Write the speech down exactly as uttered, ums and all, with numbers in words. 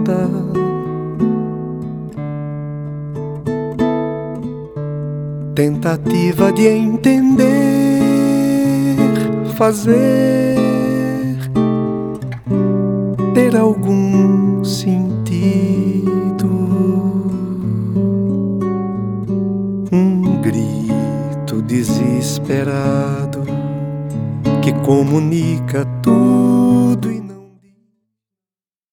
volta. Tentativa de entender, fazer ter algum sentido. Um grito desesperado que comunica tudo.